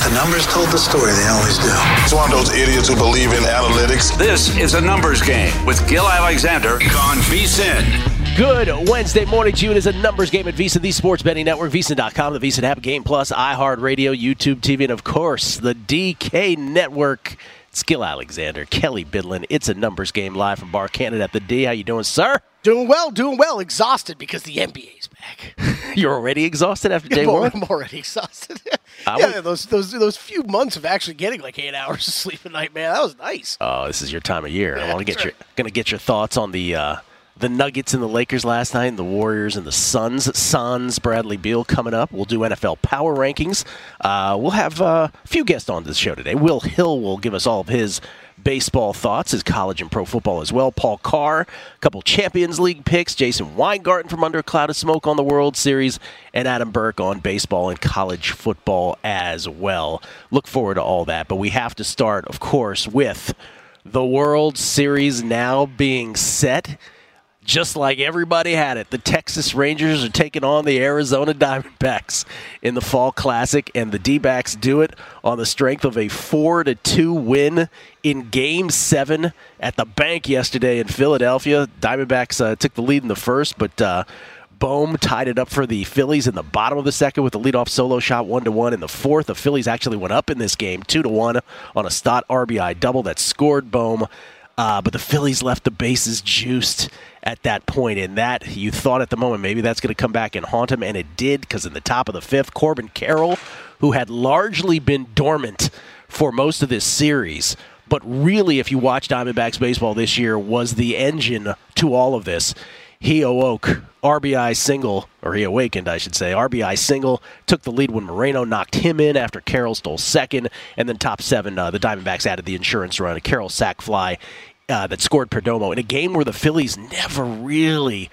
The numbers told the story. They always do. It's one of those idiots who believe in analytics. This is a numbers game with Gil Alexander on VSiN. Good Wednesday morning, June is a numbers game at VSiN, the sports betting network, VSiN.com, the VSiN app, Game Plus, iHeartRadio, YouTube TV, and of course, the DK Network. It's Gil Alexander, Kelly Bidlin. It's a numbers game live from Bar Canada at the D. How you doing, sir? Doing well. Exhausted because the NBA's back. You're already exhausted after day one? I'm already exhausted. Those few months of actually getting like 8 hours of sleep a night, man, that was nice. Oh, this is your time of year. Yeah, I want to get your thoughts on the Nuggets and the Lakers last night, and the Warriors and the Suns. Sans Bradley Beal coming up. We'll do NFL power rankings. We'll have a few guests on this show today. Will Hill will give us all of his baseball thoughts, his college and pro football as well. Paul Carr, a couple Champions League picks. Jason Weingarten from Under a Cloud of Smoke on the World Series, and Adam Burke on baseball and college football as well. Look forward to all that. But we have to start, of course, with the World Series now being set. Just like everybody had it, the Texas Rangers are taking on the Arizona Diamondbacks in the Fall Classic, and the D-backs do it on the strength of a 4-2 win in Game 7 at the bank yesterday in Philadelphia. Diamondbacks took the lead in the first, but Bohm tied it up for the Phillies in the bottom of the second with a leadoff solo shot 1-1 in the fourth. The Phillies actually went up in this game 2-1 on a Stott RBI double that scored Bohm. But the Phillies left the bases juiced at that point, and that you thought at the moment maybe that's going to come back and haunt him, and it did, because in the top of the fifth, Corbin Carroll, who had largely been dormant for most of this series, but really, if you watch Diamondbacks baseball this year, was the engine to all of this. He awoke, RBI single, or he awakened, I should say. RBI single, took the lead when Moreno knocked him in after Carroll stole second, and then top seven, the Diamondbacks added the insurance run, a Carroll sac fly that scored Perdomo in a game where the Phillies never really,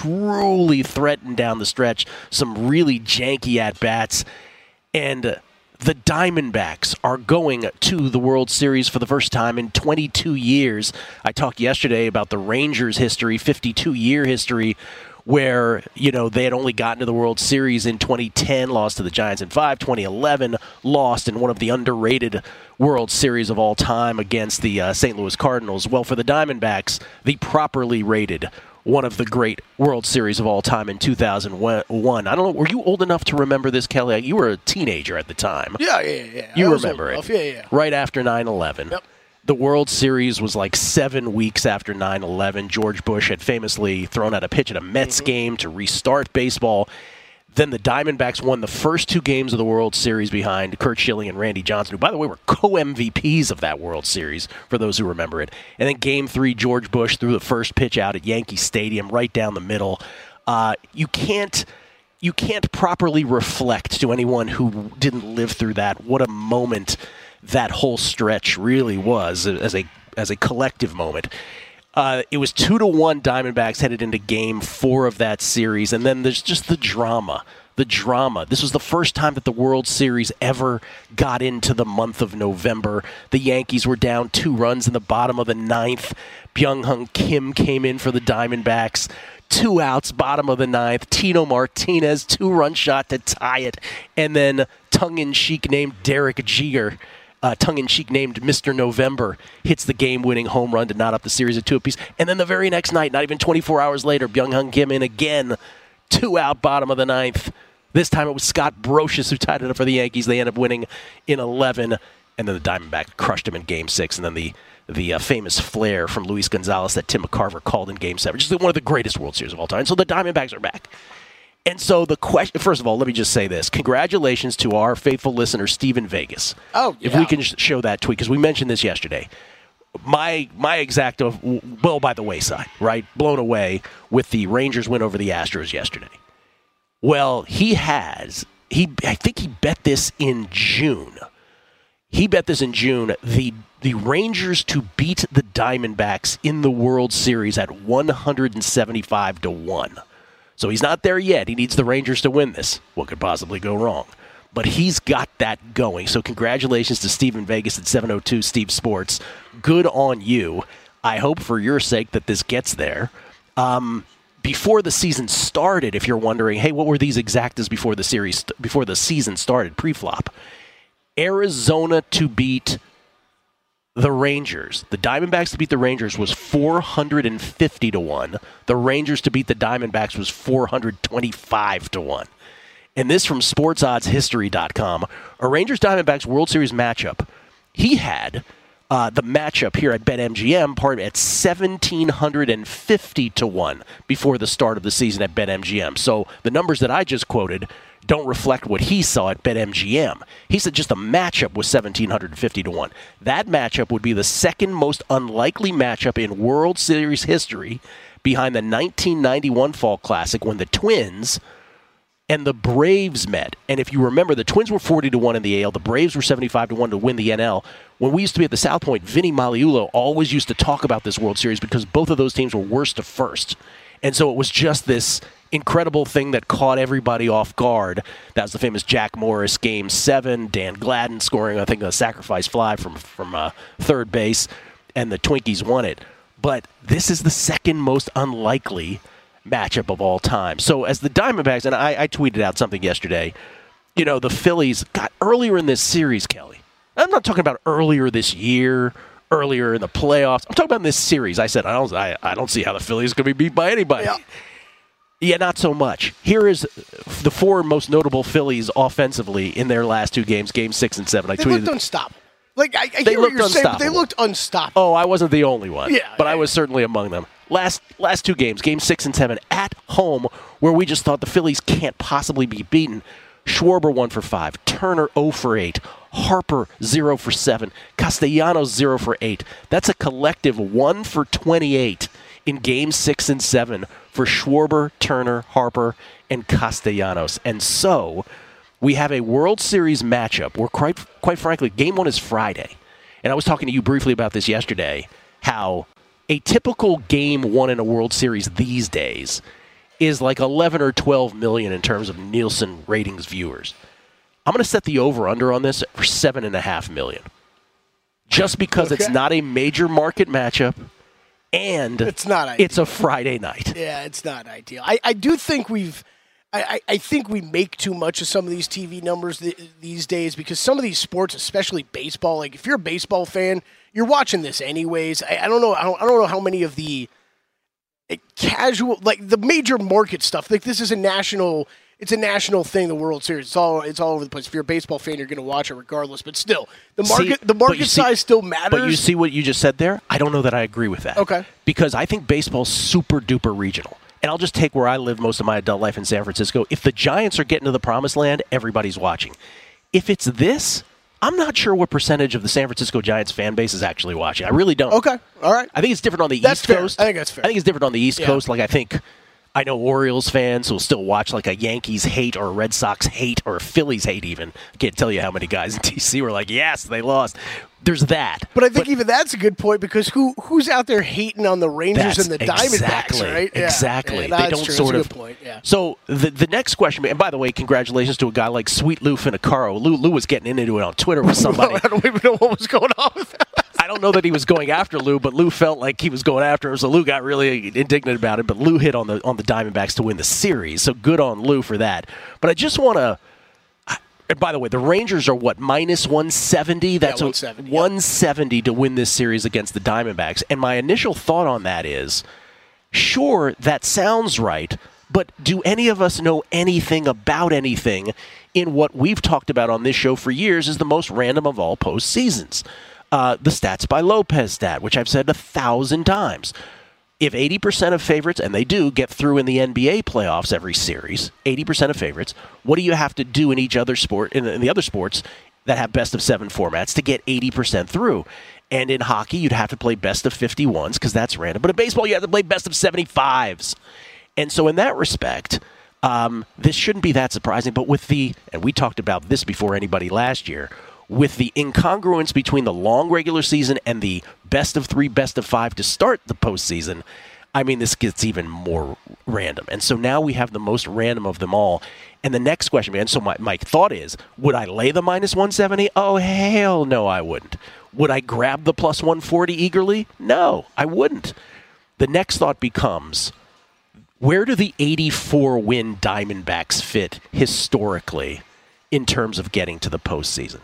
truly threatened down the stretch. Some really janky at-bats, and the Diamondbacks are going to the World Series for the first time in 22 years. I talked yesterday about the Rangers' history, 52-year history, where, they had only gotten to the World Series in 2010, lost to the Giants in 5, 2011, lost in one of the underrated World Series of all time against the St. Louis Cardinals. Well, for the Diamondbacks, the properly rated one of the great World Series of all time in 2001. I don't know, were you old enough to remember this, Kelly? You were a teenager at the time. Yeah. You remember it. Yeah. Right after 9/11. Yep. The World Series was like 7 weeks after 9/11. George Bush had famously thrown out a pitch at a Mets game to restart baseball. Then the Diamondbacks won the first 2 games of the World Series behind Curt Schilling and Randy Johnson, who, by the way, were co-MVPs of that World Series, for those who remember it. And then Game 3, George Bush threw the first pitch out at Yankee Stadium right down the middle. You can't properly reflect to anyone who didn't live through that what a moment that whole stretch really was as a collective moment. It was 2-1 Diamondbacks headed into Game 4 of that series, and then there's just the drama. This was the first time that the World Series ever got into the month of November. The Yankees were down 2 runs in the bottom of the 9th. Byung-Hyun Kim came in for the Diamondbacks. 2 outs, bottom of the 9th. Tino Martinez, 2-run shot to tie it. And then tongue-in-cheek named Derek Jeter, tongue-in-cheek named Mr. November, hits the game-winning home run to knot up the series at 2 apiece. And then the very next night, not even 24 hours later, Byung-Hyun Kim in again. 2 out, bottom of the 9th. This time it was Scott Brosius who tied it up for the Yankees. They end up winning in 11. And then the Diamondbacks crushed him in Game 6. And then the famous flare from Luis Gonzalez that Tim McCarver called in Game 7. Just one of the greatest World Series of all time. So the Diamondbacks are back. And so the question, first of all, let me just say this. Congratulations to our faithful listener, Stephen Vegas. Oh, yeah. If we can show that tweet, because we mentioned this yesterday. My exacta, well, by the wayside, right? Blown away with the Rangers win over the Astros yesterday. Well, I think he bet this in June. The Rangers to beat the Diamondbacks in the World Series at 175-1. So he's not there yet. He needs the Rangers to win this. What could possibly go wrong? But he's got that going. So congratulations to Stephen Vegas at 702 Steve Sports. Good on you. I hope for your sake that this gets there. Before the season started, if you're wondering, hey, what were these exactas before the season started, pre-flop? Arizona to beat the Rangers. The Diamondbacks to beat the Rangers was 450 to 1. The Rangers to beat the Diamondbacks was 425 to 1. And this from SportsOddsHistory.com. A Rangers-Diamondbacks World Series matchup. He had the matchup here at BetMGM part at 1,750 to 1 before the start of the season at BetMGM. So the numbers that I just quoted don't reflect what he saw at BetMGM. He said just the matchup was 1,750 to 1. That matchup would be the second most unlikely matchup in World Series history behind the 1991 Fall Classic when the Twins and the Braves met. And if you remember, the Twins were 40 to 1 in the AL. The Braves were 75 to 1 to win the NL. When we used to be at the South Point, Vinny Magliulo always used to talk about this World Series because both of those teams were worst to first. And so it was just this incredible thing that caught everybody off guard. That was the famous Jack Morris Game 7, Dan Gladden scoring, I think, a sacrifice fly from third base, and the Twinkies won it. But this is the second most unlikely matchup of all time. So as the Diamondbacks, and I tweeted out something yesterday, the Phillies got earlier in this series, Kelly. I'm not talking about earlier this year, earlier in the playoffs. I'm talking about in this series. I said, I don't see how the Phillies are going to be beat by anybody. Yeah, not so much. Here is the four most notable Phillies offensively in their last two games, Game 6 and 7. They looked unstoppable. I hear what you're saying, but they looked unstoppable. Oh, I wasn't the only one. Yeah, but I was certainly among them. Last two games, Game 6 and 7, at home, where we just thought the Phillies can't possibly be beaten. Schwarber 1 for 5, Turner 0 for 8, Harper 0 for 7, Castellanos 0 for 8. That's a collective 1 for 28 in Game 6 and 7 for Schwarber, Turner, Harper, and Castellanos. And so we have a World Series matchup where, quite frankly, Game 1 is Friday. And I was talking to you briefly about this yesterday, how a typical Game 1 in a World Series these days is like 11 or 12 million in terms of Nielsen ratings viewers. I'm going to set the over-under on this for 7.5 million. Just because it's not a major market matchup, and it's not ideal. It's a Friday night. Yeah, it's not ideal. I do think I think we make too much of some of these TV numbers these days because some of these sports, especially baseball, like if you're a baseball fan, you're watching this anyways. I don't know how many of the casual, like the major market stuff, like this is a national thing, the World Series. It's all over the place. If you're a baseball fan, you're going to watch it regardless. But still, the market size still matters. But you see what you just said there? I don't know that I agree with that. Okay. Because I think baseball's super duper regional. And I'll just take where I lived most of my adult life in San Francisco. If the Giants are getting to the promised land, everybody's watching. If it's this, I'm not sure what percentage of the San Francisco Giants fan base is actually watching. I really don't. Okay. All right. I think it's different on the East Coast. I think that's fair. I think it's different on the East Coast. Like I know Orioles fans who will still watch like a Yankees hate or a Red Sox hate or a Phillies hate even. I can't tell you how many guys in D.C. were like, yes, they lost. There's that. But I think even that's a good point because who's out there hating on the Rangers and the Diamondbacks, right? Exactly. Yeah, they don't true. sort that's of. a good point. Yeah. So the next question, and by the way, congratulations to a guy like Sweet Lou Finicaro. Lou was getting into it on Twitter with somebody. I don't even know what was going on with that. I don't know that he was going after Lou, but Lou felt like he was going after him, so Lou got really indignant about it. But Lou hit on the Diamondbacks to win the series, so good on Lou for that. But I just want to. And by the way, the Rangers are what, minus 170? That's 170, 170 to win this series against the Diamondbacks. And my initial thought on that is, sure, that sounds right, but do any of us know anything about anything in what we've talked about on this show for years is the most random of all postseasons? The Stats by Lopez stat, which I've said 1,000 times. If 80% of favorites, and they do, get through in the NBA playoffs every series, 80% of favorites, what do you have to do in each other sport, in the other sports that have best of 7 formats to get 80% through? And in hockey, you'd have to play best of 51s because that's random. But in baseball, you have to play best of 75s. And so in that respect, this shouldn't be that surprising. But with and we talked about this before anybody last year, with the incongruence between the long regular season and the best of 3, best of 5 to start the postseason, I mean, this gets even more random. And so now we have the most random of them all. And the next question, and so my thought is, would I lay the minus 170? Oh, hell no, I wouldn't. Would I grab the plus 140 eagerly? No, I wouldn't. The next thought becomes, where do the 84-win Diamondbacks fit historically in terms of getting to the postseason?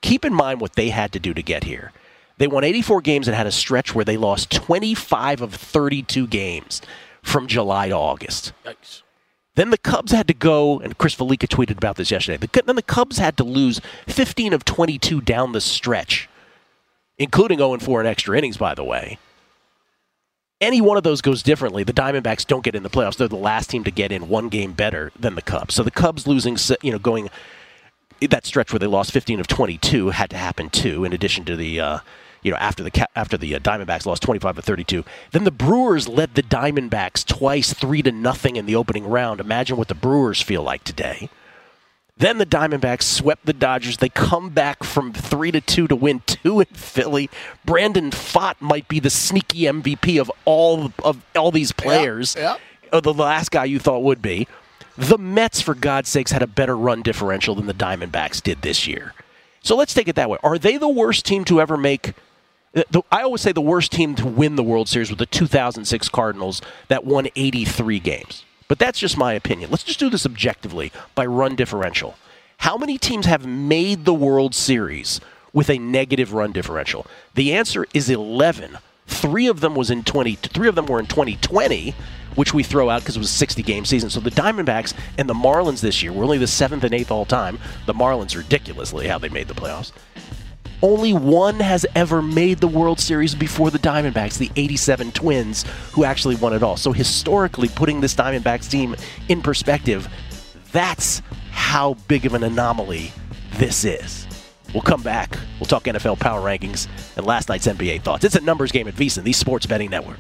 keep in mind what they had to do to get here. They won 84 games and had a stretch where they lost 25 of 32 games from July to August. Yikes. Then the Cubs had to go, and Chris Felica tweeted about this yesterday, then the Cubs had to lose 15 of 22 down the stretch, including 0-4 in extra innings, by the way. Any one of those goes differently. The Diamondbacks don't get in the playoffs. They're the last team to get in one game better than the Cubs. So the Cubs losing, going that stretch where they lost 15 of 22 had to happen too, in addition to the after the Diamondbacks lost 25 of 32. Then the Brewers led the Diamondbacks twice 3-0 in the opening round. Imagine what the Brewers feel like today. Then the Diamondbacks swept the Dodgers. They come back from 3-2 to win 2 in Philly. Brandon Pfaadt might be the sneaky MVP of all these players. Yeah. The last guy you thought would be. The Mets, for God's sakes, had a better run differential than the Diamondbacks did this year. So let's take it that way. Are they the worst team to ever make... I always say the worst team to win the World Series was the 2006 Cardinals that won 83 games. But that's just my opinion. Let's just do this objectively by run differential. How many teams have made the World Series with a negative run differential? The answer is 11. Three of them were in 2020, which we throw out because it was a 60-game season. So the Diamondbacks and the Marlins this year were only the 7th and 8th all time. The Marlins ridiculously how they made the playoffs. Only one has ever made the World Series before the Diamondbacks, the 87 Twins, who actually won it all. So historically, putting this Diamondbacks team in perspective, that's how big of an anomaly this is. We'll come back. We'll talk NFL power rankings and last night's NBA thoughts. It's a numbers game at VSiN, the Sports Betting Network.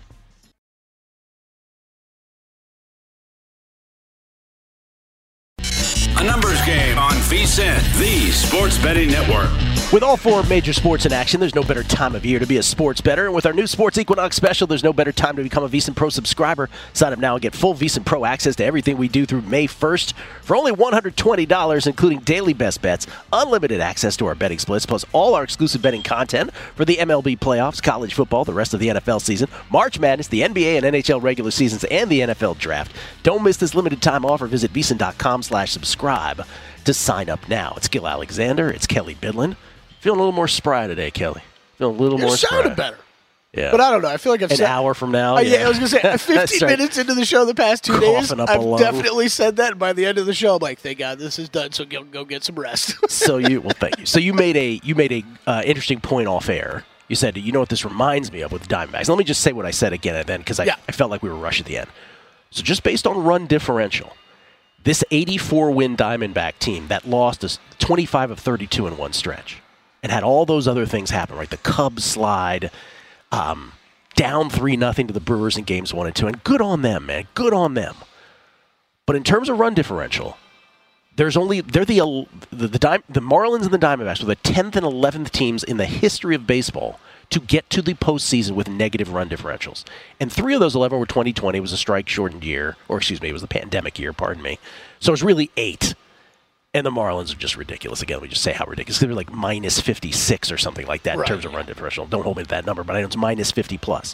A numbers game on VSiN, the Sports Betting Network. With all four major sports in action, there's no better time of year to be a sports bettor. And with our new Sports Equinox special, there's no better time to become a VSiN Pro subscriber. Sign up now and get full VSiN Pro access to everything we do through May 1st for only $120, including daily best bets, unlimited access to our betting splits, plus all our exclusive betting content for the MLB playoffs, college football, the rest of the NFL season, March Madness, the NBA and NHL regular seasons, and the NFL draft. Don't miss this limited time offer. Visit VSiN.com/subscribe to sign up now. It's Gil Alexander. It's Kelly Bidlin. Feeling a little more spry today, Kelly. Feeling a little more spry. You sounded better. Yeah. But I don't know. I feel like I've said... An hour from now? Yeah, I was going to say, 15 minutes into the show the past 2 days, I've definitely said that. And by the end of the show, I'm like, thank God this is done, so go get some rest. Thank you. So you made a interesting point off air. You said, you know what this reminds me of with the Diamondbacks. Let me just say what I said again and then, because I felt like we were rushed at the end. So just based on run differential, this 84-win Diamondback team that lost us 25 of 32 in one stretch and had all those other things happen, right? The Cubs slide, down 3-0 to the Brewers in games 1 and 2, and good on them, man. Good on them. But in terms of run differential, they're the Marlins and the Diamondbacks were the 10th and 11th teams in the history of baseball to get to the postseason with negative run differentials. And 3 of those 11 were 2020. It was a strike-shortened year. Or, excuse me, it was the pandemic year, pardon me. So it was really 8. And the Marlins are just ridiculous. Again, we just say how ridiculous. They were like minus 56 or something like that in terms of run differential. Don't hold me to that number, but I know it's minus 50 plus.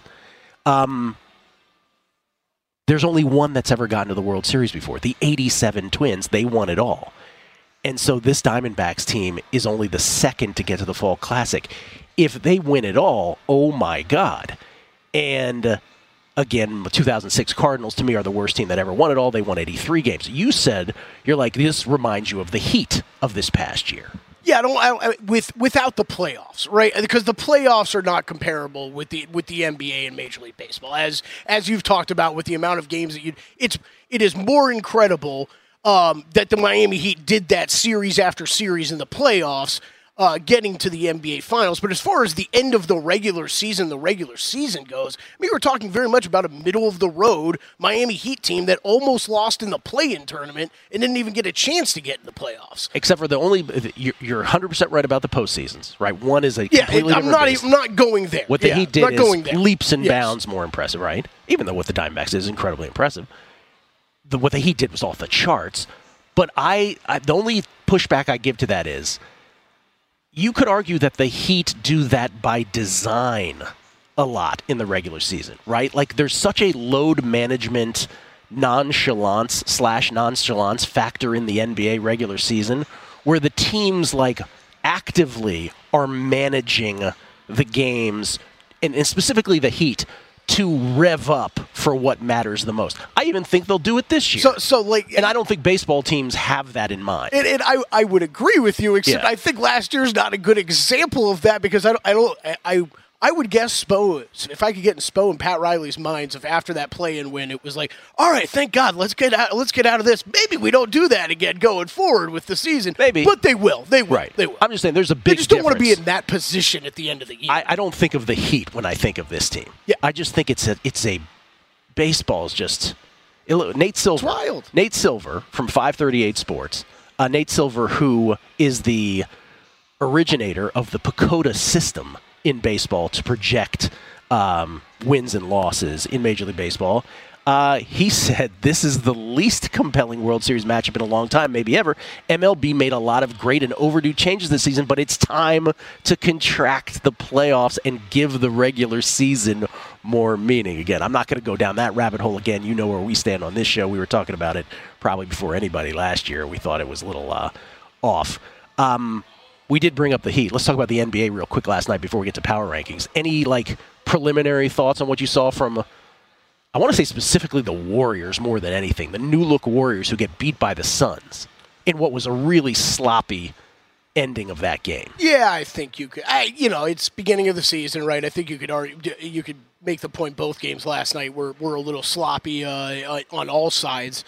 There's only one that's ever gotten to the World Series before. The 87 Twins, they won it all. And so this Diamondbacks team is only the second to get to the Fall Classic. If they win it all, oh my God. And again, the 2006 Cardinals, to me, are the worst team that ever won it all. They won 83 games. You said, you're like, this reminds you of the Heat of this past year. Yeah, without the playoffs, right? Because the playoffs are not comparable with the NBA and Major League Baseball, as you've talked about with the amount of games that it is more incredible that the Miami Heat did that series after series in the playoffs, getting to the NBA Finals. But as far as the end of the regular season goes, I mean, we're talking very much about a middle-of-the-road Miami Heat team that almost lost in the play-in tournament and didn't even get a chance to get in the playoffs. Except for you're 100% right about the postseasons, right? One is a completely I'm not going there. What the Heat did is leaps and bounds more impressive, right? Even though what the Diamondbacks is incredibly impressive. What the Heat did was off the charts. But the only pushback I give to that is, you could argue that the Heat do that by design a lot in the regular season, right? Like, there's such a load management nonchalance factor in the NBA regular season where the teams, like, actively are managing the games, and specifically the Heat, to rev up for what matters the most. I even think they'll do it this year. And I don't think baseball teams have that in mind. And I would agree with you, except Yeah. I think last year's not a good example of that because I would guess Spo, if I could get in Spo and Pat Riley's minds of after that play-in win, it was like, all right, thank God, let's get out of this. Maybe we don't do that again going forward with the season. Maybe. But they will. They will. Right. They will. I'm just saying there's a They big just don't want to be difference. in that position at the end of the year. I don't think of the Heat when I think of this team. Yeah. I just think it's a baseball is just Nate Silver. It's wild. Nate Silver from 538 Sports. Nate Silver, who is the originator of the Pacoda system in baseball to project wins and losses in Major League Baseball. He said this is the least compelling World Series matchup in a long time, maybe ever. MLB made a lot of great and overdue changes this season, but it's time to contract the playoffs and give the regular season more meaning. Again, I'm not going to go down that rabbit hole again. You know where we stand on this show. We were talking about it probably before anybody last year. We thought it was a little off. We did bring up the Heat. Let's talk about the NBA real quick last night before we get to power rankings. Any preliminary thoughts on what you saw from, I want to say specifically the Warriors more than anything, the new-look Warriors who get beat by the Suns in what was a really sloppy ending of that game? Yeah, I think you could. It's beginning of the season, right? I think you could make the point both games last night were a little sloppy on all sides.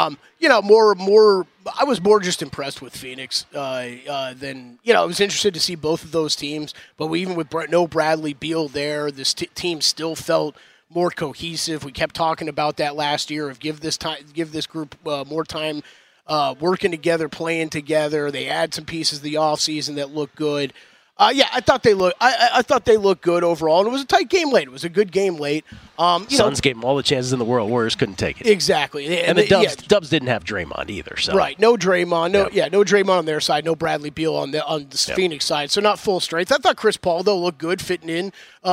I was more just impressed with Phoenix than, I was interested to see both of those teams, but even with no Bradley Beal there, this team still felt more cohesive. We kept talking about that last year of give this group more time working together, playing together. They add some pieces the offseason that look good. I thought they looked good overall, and it was a tight game late. It was a good game late. Suns gave them all the chances in the world. Warriors couldn't take it. Exactly, and the Dubs didn't have Draymond either. So right, no Draymond, no Draymond on their side, no Bradley Beal on the Phoenix side. So not full strength. I thought Chris Paul though looked good fitting in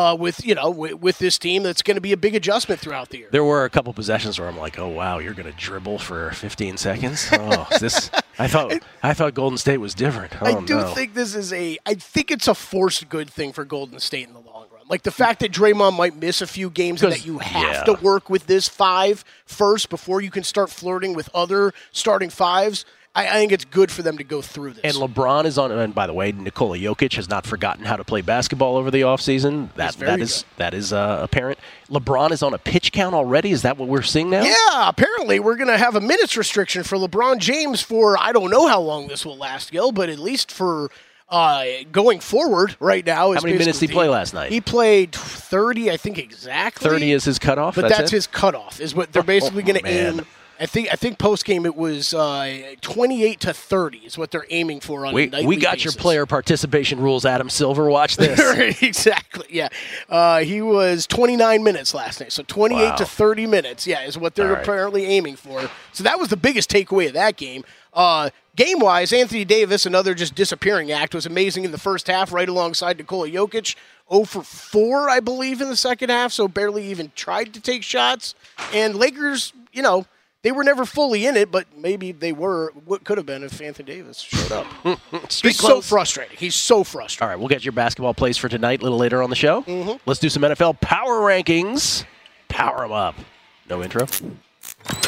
with this team. That's going to be a big adjustment throughout the year. There were a couple possessions where I'm like, oh wow, you're going to dribble for 15 seconds. Oh, is this? I thought Golden State was different. Oh, I think this is I think it's a forced good thing for Golden State in the long run. Like the fact that Draymond might miss a few games and that you have to work with this five first before you can start flirting with other starting fives. I think it's good for them to go through this. And LeBron is on. And by the way, Nikola Jokic has not forgotten how to play basketball over the offseason. That is apparent. LeBron is on a pitch count already. Is that what we're seeing now? Yeah, apparently we're going to have a minutes restriction for LeBron James for I don't know how long this will last, Gil, but at least for going forward right now. How many minutes did he play last night? He played 30, I think exactly. 30 is his cutoff? But that's his cutoff, is what they're basically going to aim. I think post game it was 28 to 30 is what they're aiming for on a nightly We got basis. your player participation rules, Adam Silver. Watch this. Exactly. Yeah, he was 29 minutes last night, so 28 to 30 minutes. Yeah, is what they're apparently aiming for. So that was the biggest takeaway of that game. Game wise, Anthony Davis, another just disappearing act, was amazing in the first half, right alongside Nikola Jokic. 0 for 4, I believe, in the second half, so barely even tried to take shots. And Lakers, they were never fully in it, but maybe they were. What could have been if Anthony Davis showed up. He's so frustrating. He's so frustrating. All right, we'll get your basketball plays for tonight a little later on the show. Mm-hmm. Let's do some NFL power rankings. Power them up. No intro. Plug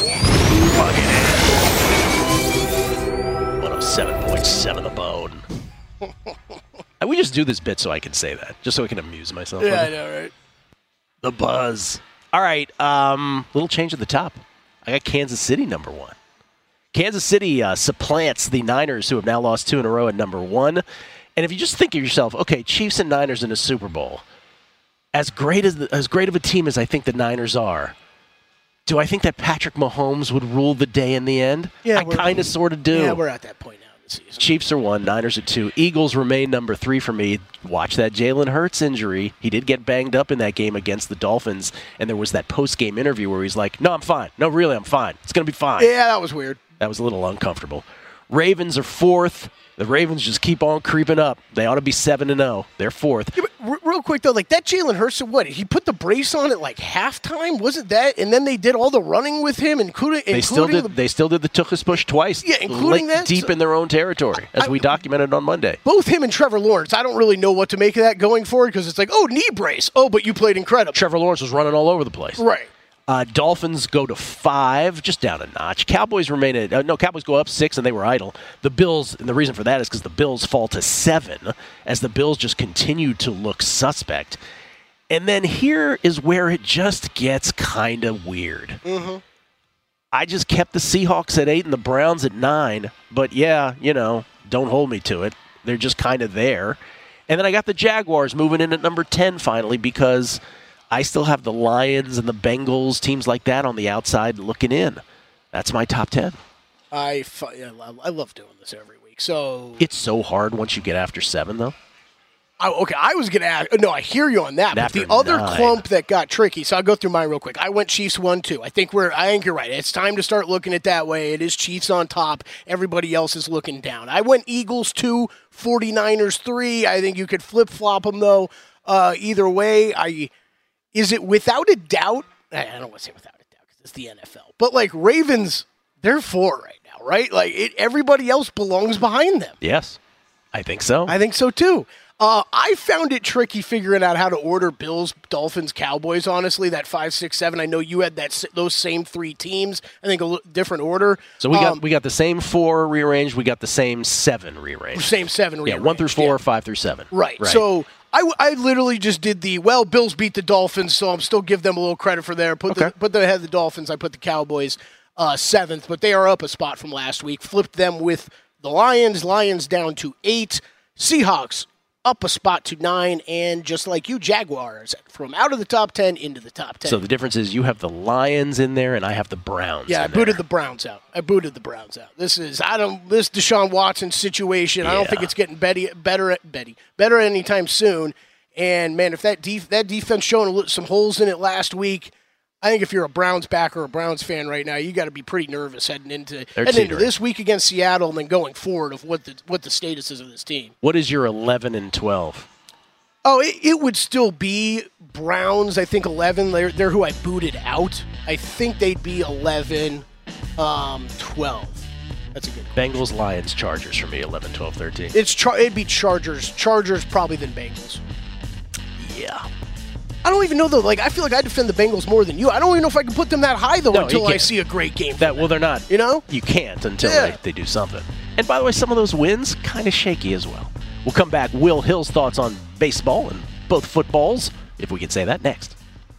it in. 107.7 The Bone. We just do this bit so I can say that, just so I can amuse myself. Yeah, I know, right? The buzz. All right, little change at the top. I got Kansas City number 1. Kansas City supplants the Niners, who have now lost 2 in a row, at number 1. And if you just think of yourself, okay, Chiefs and Niners in a Super Bowl, as great of a team as I think the Niners are, do I think that Patrick Mahomes would rule the day in the end? Yeah, I kind of sort of do. Yeah, we're at that point now in the season. Chiefs are 1, Niners are 2. Eagles remain number 3 for me. Watch that Jalen Hurts injury. He did get banged up in that game against the Dolphins, and there was that post-game interview where he's like, no, I'm fine. No, really, I'm fine. It's going to be fine. Yeah, that was weird. That was a little uncomfortable. Ravens are 4th. The Ravens just keep on creeping up. They ought to be 7-0. They're 4th. Yeah, but real quick, though, like that Jalen Hurts, what? He put the brace on at like halftime? Wasn't that? And then they did all the running with him, including They still did the Tuchus push twice. Yeah, including that. Deep in their own territory, as we documented on Monday. Both him and Trevor Lawrence, I don't really know what to make of that going forward because it's like, oh, knee brace. Oh, but you played incredible. Trevor Lawrence was running all over the place. Right. Dolphins go to 5, just down a notch. Cowboys remain at Cowboys go up 6, and they were idle. The Bills, and the reason for that is because the Bills fall to 7, as the Bills just continue to look suspect. And then here is where it just gets kind of weird. Mm-hmm. I just kept the Seahawks at 8 and the Browns at 9, but yeah, don't hold me to it. They're just kind of there. And then I got the Jaguars moving in at number 10 finally because I still have the Lions and the Bengals, teams like that on the outside looking in. That's my top 10. I love doing this every week. So it's so hard once you get after 7, though. Okay, I was going to ask. No, I hear you on that. But the other 9. clump that got tricky, so I'll go through mine real quick. I went Chiefs 1-2. I think you're right. It's time to start looking at that way. It is Chiefs on top. Everybody else is looking down. I went Eagles 2, 49ers 3. I think you could flip-flop them, though. Either way, is it without a doubt? I don't want to say without a doubt because it's the NFL. But, like, Ravens, they're 4 right now, right? Like, everybody else belongs behind them. Yes, I think so. I think so, too. I found it tricky figuring out how to order Bills, Dolphins, Cowboys, honestly, that 5, 6, 7. I know you had those same 3 teams. I think a different order. So we got the same 4 rearranged. We got the same 7 rearranged. Same 7 rearranged. Yeah, 1 through 4, 5 through 7. Right. So I literally just did Bills beat the Dolphins, so I'm still give them a little credit for there. Put them ahead of the Dolphins. I put the Cowboys 7th, but they are up a spot from last week. Flipped them with the Lions. Lions down to 8. Seahawks up a spot to 9, and just like you, Jaguars from out of the top 10 into the top 10. So the difference is you have the Lions in there, and I have the Browns. Yeah, I booted the Browns out. This is this Deshaun Watson situation. Yeah. I don't think it's getting better anytime soon. And man, if that defense showing some holes in it last week, I think if you're a Browns backer or a Browns fan right now, you got to be pretty nervous heading into this week against Seattle and then going forward of what the status is of this team. What is your 11 and 12? Oh, it would still be Browns. I think 11. They're who I booted out. I think they'd be 11, 12. That's a good question. Bengals, Lions, Chargers for me. 11, 12, 13. It'd be Chargers probably than Bengals. Yeah. I don't even know, though. Like, I feel like I defend the Bengals more than you. I don't even know if I can put them that high, though, until I see a great game. Well, they're not. You know? You can't until they do something. And by the way, some of those wins, kind of shaky as well. We'll come back. Will Hill's thoughts on baseball and both footballs, if we can say that, next.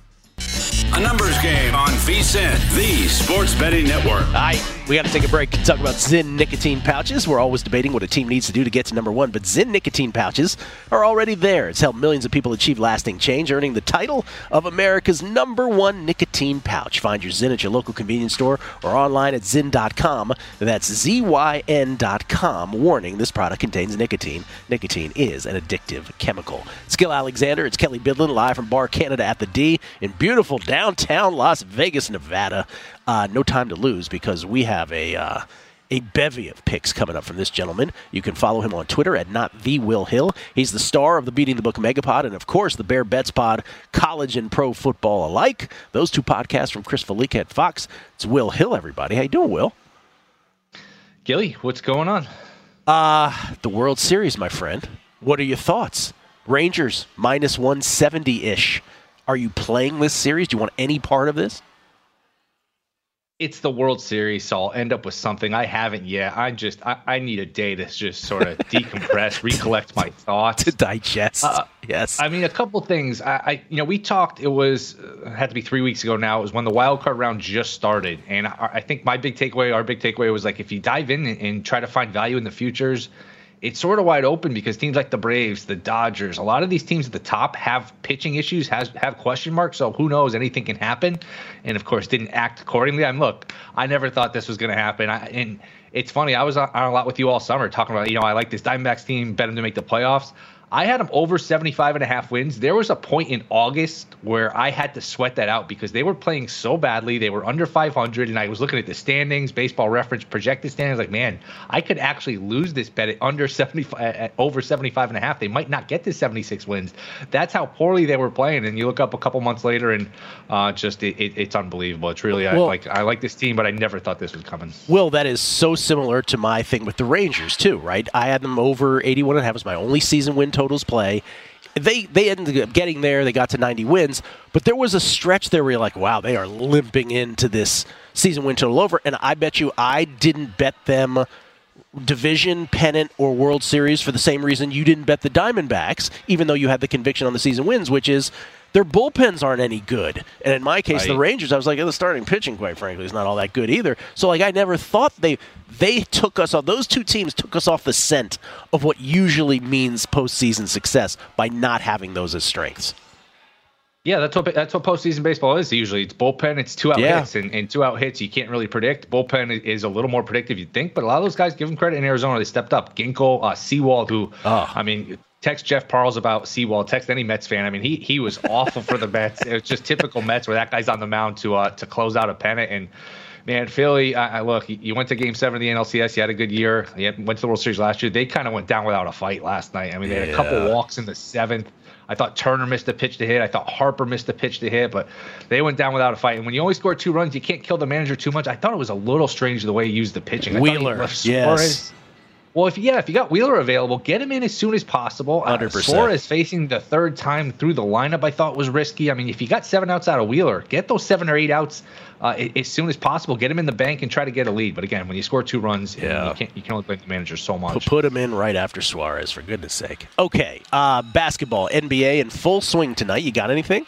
A numbers game on VSiN, the sports betting network. We got to take a break and talk about Zyn nicotine pouches. We're always debating what a team needs to do to get to number 1, but Zyn nicotine pouches are already there. It's helped millions of people achieve lasting change, earning the title of America's number 1 nicotine pouch. Find your Zyn at your local convenience store or online at Zyn.com. That's ZYN.com. Warning, this product contains nicotine. Nicotine is an addictive chemical. It's Gil Alexander. It's Kelly Bidlin, live from Bar Canada at the D in beautiful downtown Las Vegas, Nevada. No time to lose because we have a bevy of picks coming up from this gentleman. You can follow him on Twitter at @NotTheWillHill. He's the star of the Beating the Book Megapod and, of course, the Bear Bets Pod, college and pro football alike. Those 2 podcasts from Chris Felica at Fox. It's Will Hill, everybody. How you doing, Will? Gilly, what's going on? The World Series, my friend. What are your thoughts? Rangers, minus 170-ish. Are you playing this series? Do you want any part of this? It's the World Series, so I'll end up with something. I haven't yet. I need a day to just sort of decompress, recollect my thoughts. To digest, yes. I mean, a couple things. We talked, had to be 3 weeks ago now. It was when the wild card round just started. And I think our big takeaway was like, if you dive in and try to find value in the futures, it's sort of wide open because teams like the Braves, the Dodgers, a lot of these teams at the top have pitching issues, have question marks. So who knows? Anything can happen. And, of course, didn't act accordingly. I never thought this was going to happen. And it's funny. I was on a lot with you all summer talking about, I like this Diamondbacks team, bet them to make the playoffs. I had them over 75.5 wins. There was a point in August where I had to sweat that out because they were playing so badly. They were under 500, and I was looking at the standings, Baseball Reference projected standings. Like, man, I could actually lose this bet at under 75, at over 75.5. They might not get to 76 wins. That's how poorly they were playing. And you look up a couple months later, and it's unbelievable. It's really I like this team, but I never thought this was coming. Will, that is so similar to my thing with the Rangers too, right? I had them over 81.5 as my only season win totals play. They ended up getting there. They got to 90 wins, but there was a stretch there where you're like, wow, they are limping into this season win total over. And I bet you I didn't bet them division, pennant, or World Series for the same reason you didn't bet the Diamondbacks, even though you had the conviction on the season wins, which is their bullpens aren't any good. And in my case, the Rangers, I was like, the starting pitching, quite frankly, is not all that good either. So, like, I never thought they took us off. Those two teams took us off the scent of what usually means postseason success by not having those as strengths. Yeah, that's what postseason baseball is. Usually it's bullpen, it's two-out hits, and two-out hits you can't really predict. Bullpen is a little more predictive, you'd think, but a lot of those guys, give them credit in Arizona, they stepped up. Ginkel, Sewald, who, text Jeff Parles about Sewald, text any Mets fan. I mean, he was awful for the Mets. It was just typical Mets where that guy's on the mound to close out a pennant. And, man, Philly, look, you went to Game 7 of the NLCS. You had a good year. You went to the World Series last year. They kind of went down without a fight last night. I mean, they had a couple walks in the 7th. I thought Turner missed a pitch to hit. I thought Harper missed a pitch to hit, but they went down without a fight. And when you only score 2 runs, you can't kill the manager too much. I thought it was a little strange the way he used the pitching. Wheeler, yes. Well, if you got Wheeler available, get him in as soon as possible. 100%. Suarez facing the third time through the lineup, I thought was risky. I mean, if you got 7 outs out of Wheeler, get those 7 or 8 outs as soon as possible. Get him in the bank and try to get a lead. But again, when you score 2 runs, you can only blame the manager so much. Put him in right after Suarez, for goodness sake. Okay, basketball, NBA in full swing tonight. You got anything?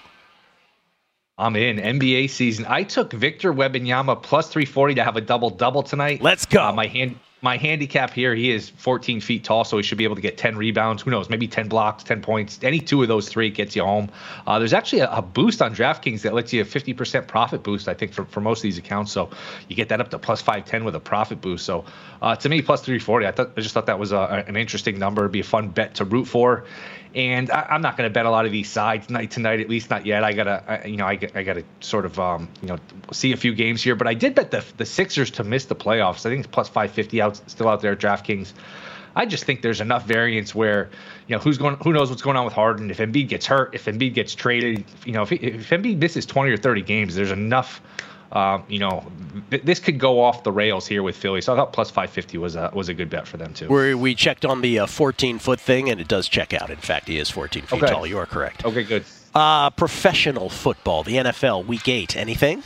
I'm in NBA season. I took Victor Wembanyama plus 340 to have a double-double tonight. Let's go. My handicap here, he is 14 feet tall, so he should be able to get 10 rebounds. Who knows? Maybe 10 blocks, 10 points. Any 2 of those 3 gets you home. There's actually a boost on DraftKings that lets you a 50% profit boost, I think, for most of these accounts. So you get that up to plus 510 with a profit boost. So to me, plus 340, I just thought that was an interesting number. It'd be a fun bet to root for. And I'm not going to bet a lot of these sides night to night, at least not yet. I gotta sort of see a few games here. But I did bet the Sixers to miss the playoffs. I think it's plus 550 still out there at DraftKings. I just think there's enough variance where, who knows what's going on with Harden. If Embiid gets hurt, if Embiid gets traded, if Embiid misses 20 or 30 games, there's enough. This could go off the rails here with Philly. So I thought plus 550 was a good bet for them too. We checked on the 14-foot thing, and it does check out. In fact, he is 14 feet tall. You are correct. Okay, good. Professional football, the NFL, Week 8. Anything?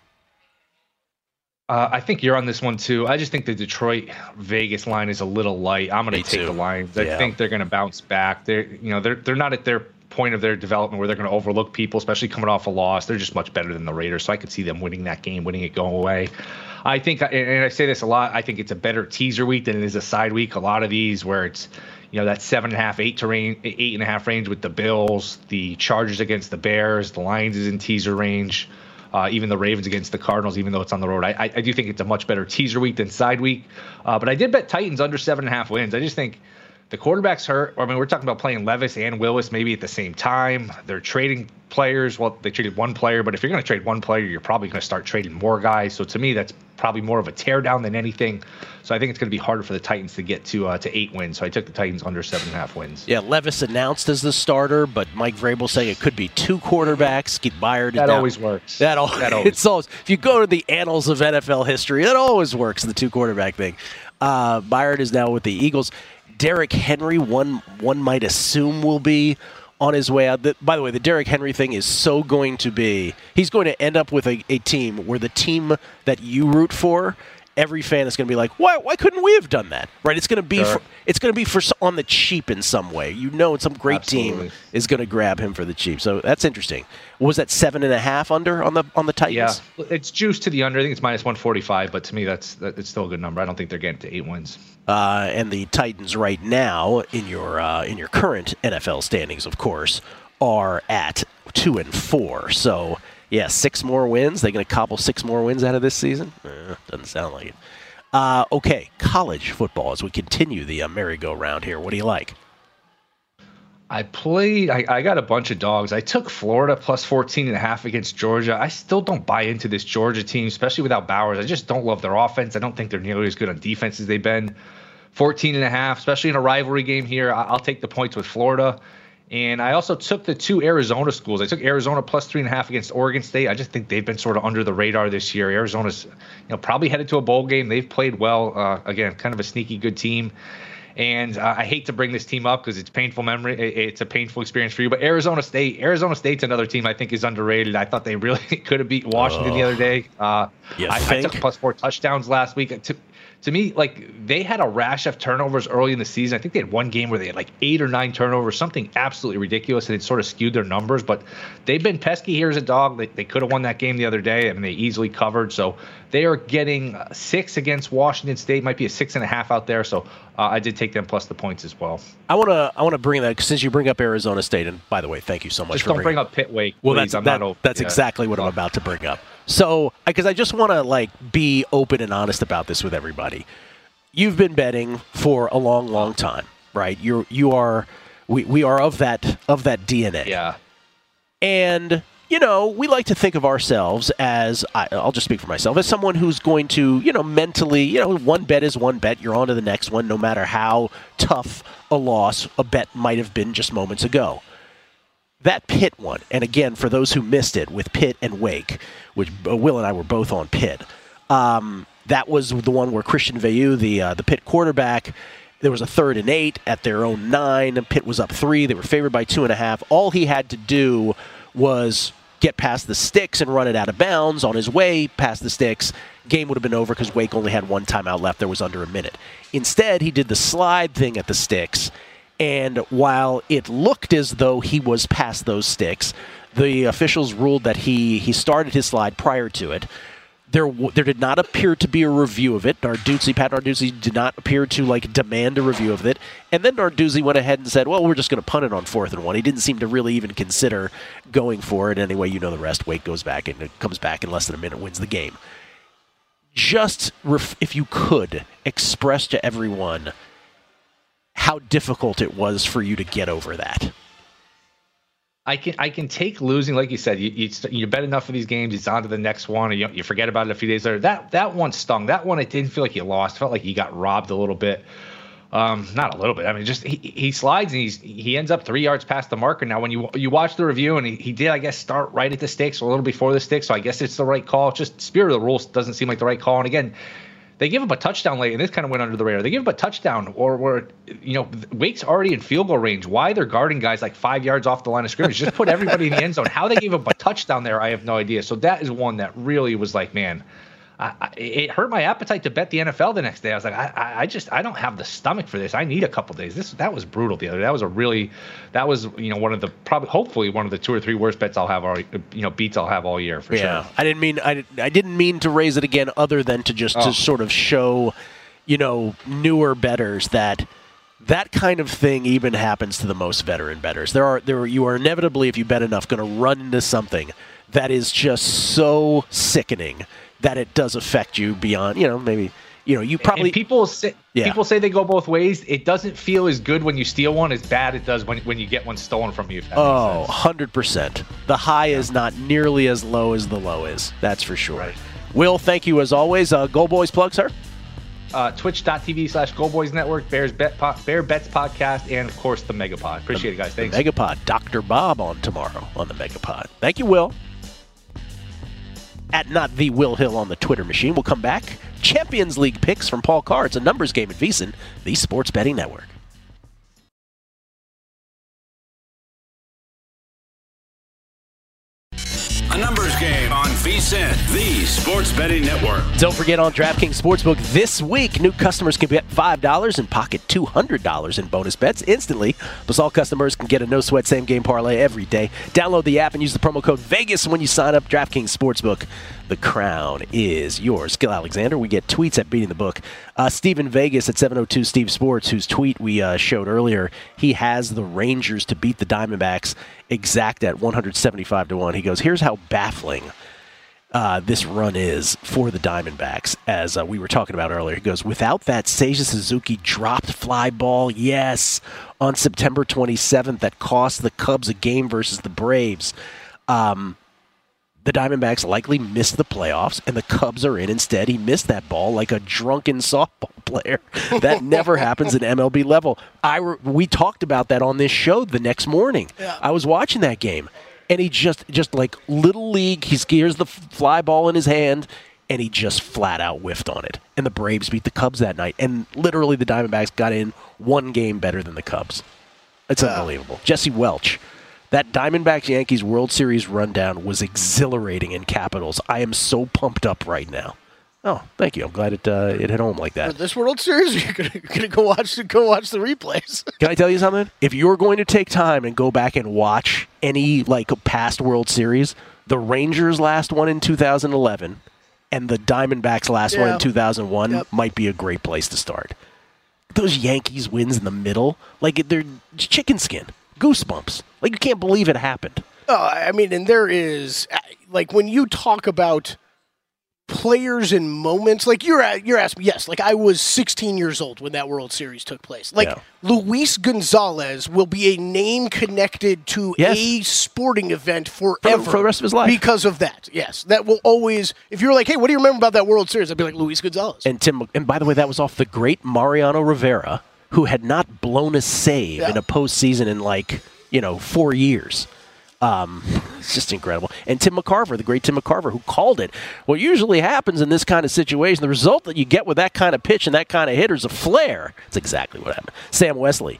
I think you're on this one too. I just think the Detroit-Vegas line is a little light. I'm going to take the Lions. I think they're going to bounce back. They're not at their point of their development where they're going to overlook people, especially coming off a loss. They're just much better than the Raiders, so I could see them winning that game, winning it going away. I think, and I say this a lot, I think it's a better teaser week than it is a side week. A lot of these where it's that 7.5, 8.5 range with the Bills, the Chargers against the Bears, the Lions is in teaser range. Even the Ravens against the Cardinals, even though it's on the road. I do think it's a much better teaser week than side week. But I did bet Titans under 7.5 wins. I just think the quarterback's hurt. I mean, we're talking about playing Levis and Willis maybe at the same time. They're trading players. Well, they traded one player, but if you're going to trade one player, you're probably going to start trading more guys. So to me, that's probably more of a teardown than anything. So I think it's going to be harder for the Titans to get to 8 wins. So I took the Titans under 7.5 wins. Yeah, Levis announced as the starter, but Mike Vrabel saying it could be 2 quarterbacks. Get Byard. That always works. That always. It's always. If you go to the annals of NFL history, that always works. The 2 quarterback thing. Byard is now with the Eagles. Derrick Henry, one might assume, will be on his way out. By the way, the Derrick Henry thing is so going to be, he's going to end up with a team where the team that you root for, every fan is going to be like, why couldn't we have done that? Right? It's going to be for on the cheap in some way. Some great team is going to grab him for the cheap. So that's interesting. Was that 7.5 under on the Titans? Yeah, it's juiced to the under. I think it's minus 145, but to me it's still a good number. I don't think they're getting to 8 wins. And the Titans right now in your current NFL standings, of course, are at 2-4. So. Yeah, 6 more wins. They're going to cobble 6 more wins out of this season? Doesn't sound like it. Okay, college football as we continue the merry-go-round here. What do you like? I got a bunch of dogs. I took Florida plus 14.5 against Georgia. I still don't buy into this Georgia team, especially without Bowers. I just don't love their offense. I don't think they're nearly as good on defense as they've been. 14.5, especially in a rivalry game here. I'll take the points with Florida. And I also took the 2 Arizona schools. I took Arizona plus 3.5 against Oregon State. I just think they've been sort of under the radar this year. Arizona's probably headed to a bowl game. They've played well. Again, kind of a sneaky good team. And I hate to bring this team up because it's painful memory. It's a painful experience for you. But Arizona State's another team I think is underrated. I thought they really could have beat Washington the other day. I took plus 4 touchdowns last week. To me, like, they had a rash of turnovers early in the season. I think they had one game where they had like 8 or 9 turnovers, something absolutely ridiculous, and it sort of skewed their numbers. But they've been pesky here as a dog. They could have won that game the other day. I mean, they easily covered. So they are getting 6 against Washington State. Might be a 6.5 out there. So I did take them plus the points as well. I want to bring that, since you bring up Arizona State, and by the way, thank you so much. Just don't bring up Pitt Wake. Well, that's exactly what I'm about to bring up. So, because I just want to be open and honest about this with everybody. You've been betting for a long, long time, right? We are of that DNA. Yeah. And we like to think of ourselves as, I'll just speak for myself, as someone who's going to, mentally, one bet is one bet. You're on to the next one, no matter how tough a loss a bet might have been just moments ago. That Pitt one, and again, for those who missed it, with Pitt and Wake, which Will and I were both on Pitt, that was the one where Christian Veilleux, the Pitt quarterback, there was a 3rd and 8 at their own 9. Pitt was up 3. They were favored by 2.5. All he had to do was get past the sticks and run it out of bounds. On his way past the sticks, game would have been over because Wake only had 1 timeout left. There was under a minute. Instead, he did the slide thing at the sticks. And while it looked as though he was past those sticks, the officials ruled that he started his slide prior to it. There did not appear to be a review of it. Pat Narduzzi did not appear to demand a review of it. And then Narduzzi went ahead and said, well, we're just going to punt it on 4th and 1. He didn't seem to really even consider going for it. Anyway, you know the rest. Wake goes back and it comes back in less than a minute, wins the game. Just, if you could, express to everyone how difficult it was for you to get over that. I can take losing, like you said. You bet enough of these games, it's on to the next one, and you forget about it a few days later. That one stung. That one, it didn't feel like you lost. It felt like you got robbed a little bit. Not a little bit. I mean, just he slides and he ends up 3 yards past the marker. Now, when you watch the review, and he did, I guess, start right at the sticks or a little before the sticks, so I guess it's the right call. Just spirit of the rules doesn't seem like the right call. And again, they give up a touchdown late, and this kind of went under the radar. They give up a touchdown, or Wake's already in field goal range. Why they're guarding guys 5 yards off the line of scrimmage? Just put everybody in the end zone. How they gave up a touchdown there, I have no idea. So that is one that really was man, it hurt my appetite to bet the NFL the next day. I was like, I don't have the stomach for this. I need a couple days. That was brutal the other day. That was one of the hopefully one of the 2 or 3 worst bets I'll have beats I'll have all year for sure. I didn't mean to raise it again, other than to just to sort of show newer bettors that kind of thing even happens to the most veteran bettors. You are inevitably, if you bet enough, going to run into something that is just so sickening that it does affect you beyond, maybe, you probably... And people say they go both ways. It doesn't feel as good when you steal one as bad it does when you get one stolen from you. If that makes sense. 100%. The high is not nearly as low as the low is. That's for sure. Right. Will, thank you as always. Go Boys plug, sir. Twitch.tv/Go Boys Network, Bear Bets Podcast, and of course the Megapod. Appreciate it, guys. Thanks. The Megapod. Dr. Bob on tomorrow on the Megapod. Thank you, Will. At Not The Will Hill on the Twitter machine. We'll come back. Champions League picks from Paul Carr. It's a numbers game at VSiN, the Sports Betting Network. A numbers game on VSiN, the Sports Betting Network. Don't forget, on DraftKings Sportsbook this week, new customers can bet $5 and pocket $200 in bonus bets instantly. Plus, all customers can get a no-sweat same-game parlay every day. Download the app and use the promo code VEGAS when you sign up. DraftKings Sportsbook. The crown is yours. Gil Alexander. We get tweets at Beating the Book. Stephen Vegas at 702 Steve Sports, whose tweet we showed earlier, he has the Rangers to beat the Diamondbacks exact at 175-1. He goes, here's how baffling this run is for the Diamondbacks. As we were talking about earlier, he goes, without that Seiya Suzuki dropped fly ball, yes, on September 27th that cost the Cubs a game versus the Braves. The Diamondbacks likely missed the playoffs, and the Cubs are in instead. He missed that ball like a drunken softball player. That never happens at MLB level. We talked about that on this show the next morning. Yeah. I was watching that game, and he just like Little League, here's the fly ball in his hand, and he just flat out whiffed on it. And the Braves beat the Cubs that night, and literally the Diamondbacks got in one game better than the Cubs. It's unbelievable. Jesse Welch. That Diamondbacks-Yankees World Series rundown was exhilarating in capitals. I am so pumped up right now. Oh, thank you. I'm glad it hit home like that. For this World Series, you're gonna go watch the replays. Can I tell you something? If you're going to take time and go back and watch any past World Series, the Rangers' last one in 2011 and the Diamondbacks' last one in 2001 might be a great place to start. Those Yankees wins in the middle, they're chicken skin. Goosebumps. You can't believe it happened. Oh, I mean, and there is, when you talk about players and moments, you're asking me, yes, I was 16 years old when that World Series took place. Luis Gonzalez will be a name connected to a sporting event forever. For the rest of his life. Because of that, yes. That will always, if you're like, hey, what do you remember about that World Series? I'd be like, Luis Gonzalez. And by the way, that was off the great Mariano Rivera, who had not blown a save in a postseason in 4 years. It's just incredible. And Tim McCarver, the great Tim McCarver, who called it. What usually happens in this kind of situation, the result that you get with that kind of pitch and that kind of hitter is a flare. That's exactly what happened. Sam Wesley.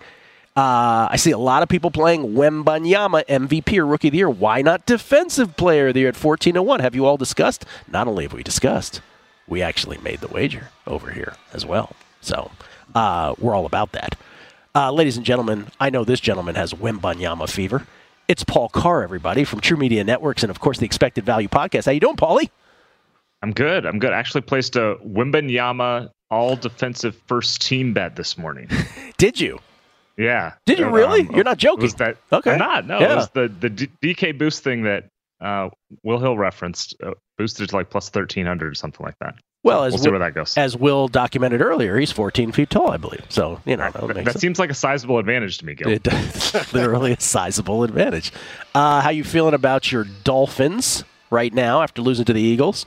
I see a lot of people playing Wembanyama, MVP or Rookie of the Year. Why not Defensive Player of the Year at 14-1? Have you all discussed? Not only have we discussed, we actually made the wager over here as well. So we're all about that. Ladies and gentlemen, I know this gentleman has Wembanyama fever. It's Paul Carr, everybody, from True Media Networks and, of course, the Expected Value Podcast. How you doing, Paulie? I'm good. I actually placed a Wembanyama all-defensive first-team bet this morning. Did you? Yeah. Did you really? You're not joking. Was that, okay. I'm not. No, yeah. It was the DK boost thing that Will Hill referenced, boosted to plus 1,300 or something like that. Well, we'll see where that goes. As Will documented earlier, he's 14 feet tall, I believe. So, that seems like a sizable advantage to me, Gil. It's literally a sizable advantage. How you feeling about your Dolphins right now after losing to the Eagles?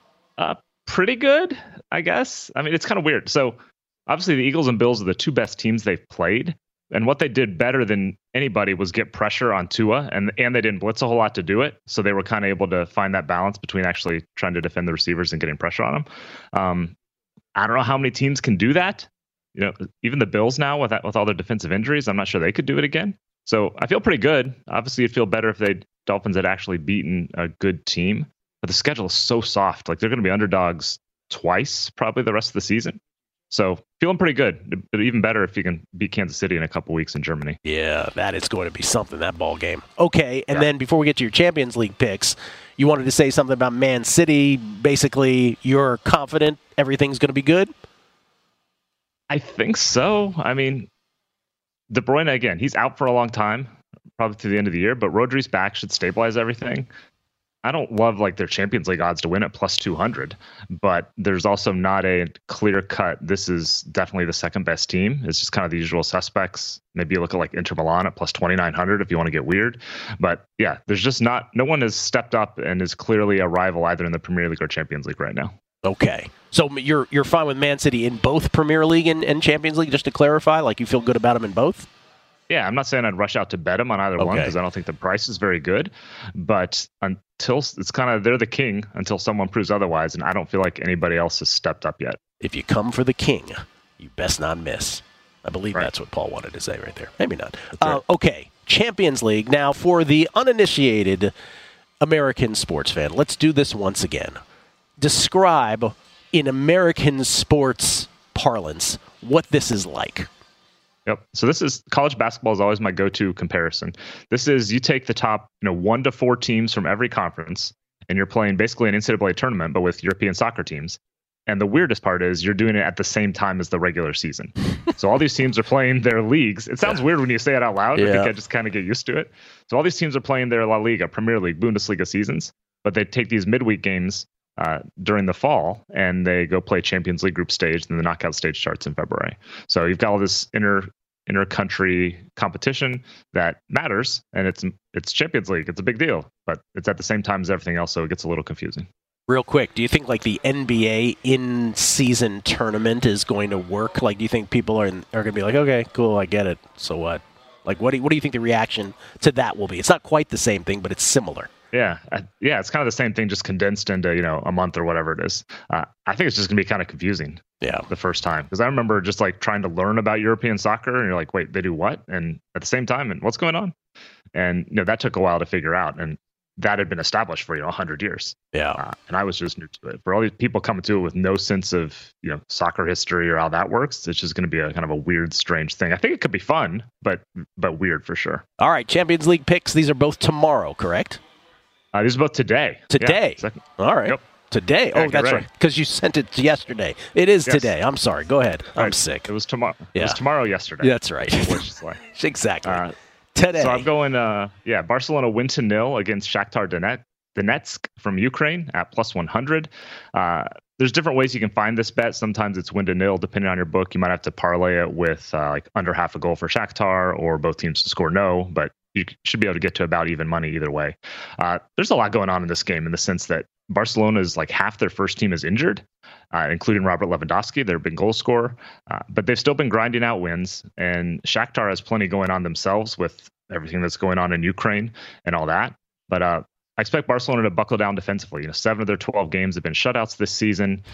Pretty good, I guess. I mean, it's kind of weird. So, obviously, the Eagles and Bills are the two best teams they've played. And what they did better than anybody was get pressure on Tua, and they didn't blitz a whole lot to do it. So they were kind of able to find that balance between actually trying to defend the receivers and getting pressure on them. I don't know how many teams can do that. Even the Bills now with all their defensive injuries, I'm not sure they could do it again. So I feel pretty good. Obviously, it'd feel better if the Dolphins had actually beaten a good team. But the schedule is so soft. They're going to be underdogs twice, probably the rest of the season. So feeling pretty good, but even better if you can beat Kansas City in a couple weeks in Germany. Yeah, that is going to be something, that ball game. Okay, and then before we get to your Champions League picks, you wanted to say something about Man City. Basically, you're confident everything's going to be good? I think so. I mean, De Bruyne, again, he's out for a long time, probably to the end of the year, but Rodri's back should stabilize everything. I don't love their Champions League odds to win at plus 200, but there's also not a clear cut. This is definitely the second best team. It's just kind of the usual suspects. Maybe you look at Inter Milan at plus 2,900 if you want to get weird. But yeah, there's just no one has stepped up and is clearly a rival either in the Premier League or Champions League right now. Okay. So you're fine with Man City in both Premier League and Champions League, just to clarify? You feel good about them in both? Yeah, I'm not saying I'd rush out to bet them on either one because I don't think the price is very good. But until it's kind of they're the king until someone proves otherwise, and I don't feel like anybody else has stepped up yet. If you come for the king, you best not miss. I believe that's what Paul wanted to say right there. Maybe not. Right. Okay, Champions League. Now, for the uninitiated American sports fan, let's do this once again. Describe in American sports parlance what this is like. Yep. So this is college basketball is always my go-to comparison. This is you take the top 1 to 4 teams from every conference, and you're playing basically an NCAA tournament, but with European soccer teams. And the weirdest part is you're doing it at the same time as the regular season. So all these teams are playing their leagues. It sounds weird when you say it out loud. I think I just kind of get used to it. So all these teams are playing their La Liga, Premier League, Bundesliga seasons. but they take these midweek games during the fall, and they go play Champions League group stage, and the knockout stage starts in February. So you've got all this inter-country competition that matters, and it's Champions League. It's a big deal, but it's at the same time as everything else, so it gets a little confusing. Real quick, do you think like the NBA in-season tournament is going to work? Like, do you think people are going to be like, okay, cool, I get it, so what? Like, what do you think the reaction to that will be? It's not quite the same thing, but it's similar. Yeah, it's kind of the same thing, just condensed into a month or whatever it is. I think it's just gonna be kind of confusing. Yeah, the first time, because I remember just like trying to learn about European soccer, and you're like, wait, they do what? And at the same time, and what's going on? And that took a while to figure out, and that had been established for 100 years. Yeah, and I was just new to it. For all these people coming to it with no sense of soccer history or how that works, it's just going to be a kind of a weird, strange thing. I think it could be fun, but weird for sure. All right, Champions League picks. These are both tomorrow, correct? These are both today. Today? Yeah, all right. Yep. Today? Yeah, oh, that's right. Because you sent it yesterday. It is today. I'm sorry. Go ahead. I'm sick. It was tomorrow. Yeah. It was tomorrow yesterday. That's right. Exactly. Today. So I'm going, Barcelona win 2-0 against Shakhtar Donetsk from Ukraine at plus 100. There's different ways you can find this bet. Sometimes it's win 2-0, depending on your book. You might have to parlay it with like under half a goal for Shakhtar or both teams to score no, but you should be able to get to about even money either way. There's a lot going on in this game in the sense that Barcelona is like half their first team is injured, including Robert Lewandowski, their big goal scorer. But they've still been grinding out wins, and Shakhtar has plenty going on themselves with everything that's going on in Ukraine and all that. But I expect Barcelona to buckle down defensively. 7 of their 12 games have been shutouts this season.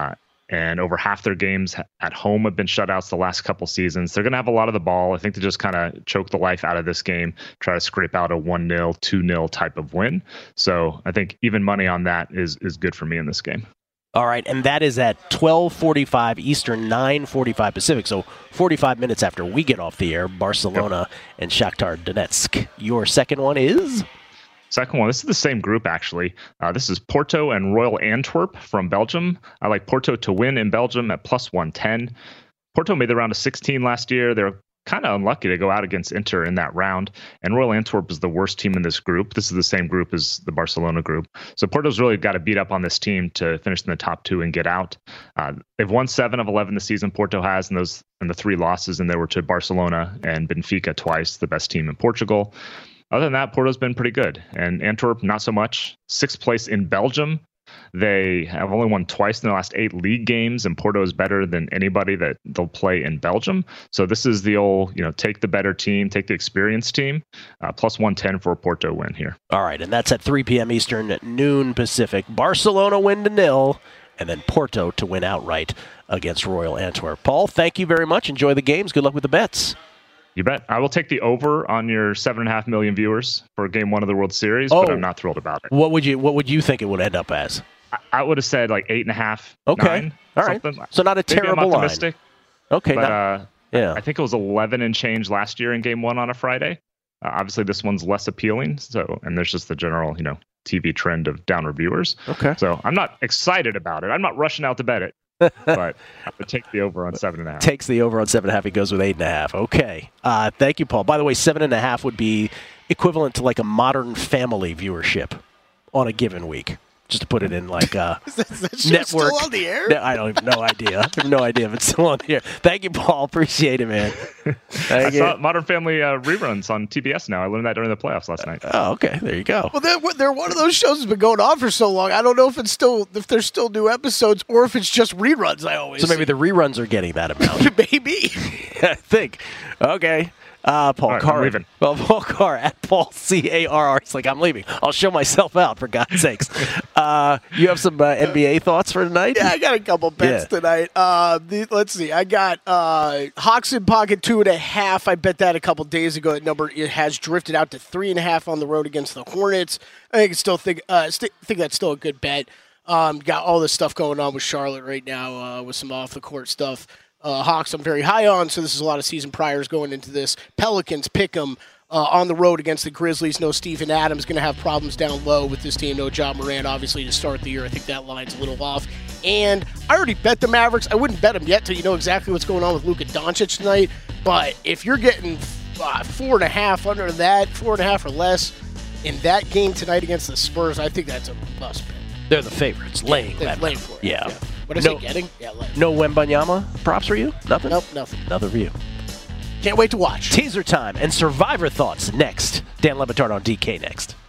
And over half their games at home have been shutouts the last couple seasons. They're going to have a lot of the ball. I think they just kind of choke the life out of this game, try to scrape out a 1-0, 2-0 type of win. So I think even money on that is good for me in this game. All right, and that is at 12:45 Eastern, 9:45 Pacific. So 45 minutes after we get off the air, Barcelona and Shakhtar Donetsk. Your second one is? Second one, this is the same group, actually. This is Porto and Royal Antwerp from Belgium. I like Porto to win in Belgium at plus 110. Porto made the round of 16 last year. They're kind of unlucky to go out against Inter in that round. And Royal Antwerp is the worst team in this group. This is the same group as the Barcelona group. So Porto's really got to beat up on this team to finish in the top 2 and get out. They've won 7 of 11 this season, Porto has, and the 3 losses, and they were to Barcelona and Benfica twice, the best team in Portugal. Other than that, Porto's been pretty good. And Antwerp, not so much. 6th place in Belgium. They have only won twice in their last 8 league games, and Porto is better than anybody that they'll play in Belgium. So this is the old, take the better team, take the experienced team. Plus 110 for a Porto win here. All right, and that's at 3 p.m. Eastern, noon Pacific. Barcelona win 2-0, and then Porto to win outright against Royal Antwerp. Paul, thank you very much. Enjoy the games. Good luck with the bets. You bet. I will take the over on your 7.5 million viewers for Game 1 of the World Series, but I'm not thrilled about it. What would you think it would end up as? I would have said like 8.5. Okay. 9, all right. Something. So not a terrible line. Optimistic. Okay. But yeah. I think it was 11 and change last year in Game 1 on a Friday. Obviously, this one's less appealing. And there's just the general, TV trend of downward viewers. Okay. So I'm not excited about it. I'm not rushing out to bet it. But I would take the over on 7.5. Takes the over on 7.5. He goes with 8.5. Okay. Thank you, Paul. By the way, 7.5 would be equivalent to like a Modern Family viewership on a given week. Just to put it in like Is that network. still on the air? I don't have no idea. I have no idea if it's still on the air. Thank you, Paul. Appreciate it, man. I saw Modern Family reruns on TBS now. I learned that during the playoffs last night. Oh, okay. There you go. Well, they're one of those shows that's been going on for so long. I don't know if there's still new episodes or if it's just reruns. So maybe the reruns are getting that amount. Maybe. I think. Okay. Paul right, Carr. I'm leaving. Well, Paul Carr at Paul CARR. He's like, I'm leaving. I'll show myself out, for God's sakes. You have some NBA thoughts for tonight? Yeah, I got a couple bets tonight. Let's see. I got Hawks in pocket 2.5. I bet that a couple days ago. That number it has drifted out to 3.5 on the road against the Hornets. I think that's still a good bet. Got all this stuff going on with Charlotte right now with some off the court stuff. Hawks I'm very high on, so this is a lot of season priors going into this. Pelicans pick 'em on the road against the Grizzlies. No Steven Adams, going to have problems down low with this team. No Ja Morant, obviously, to start the year. I think that line's a little off. And I already bet the Mavericks. I wouldn't bet them yet till you know exactly what's going on with Luka Doncic tonight. But if you're getting 4.5 under that, 4.5 or less, in that game tonight against the Spurs, I think that's a must bet. They're the favorites. Laying They're that. laying for it. Yeah. What is it getting? Yeah, laying. No Wembanyama props for you? Nothing? Nope, nothing. Another view. Can't wait to watch. Teaser time and Survivor thoughts next. Dan Le Batard on DK next.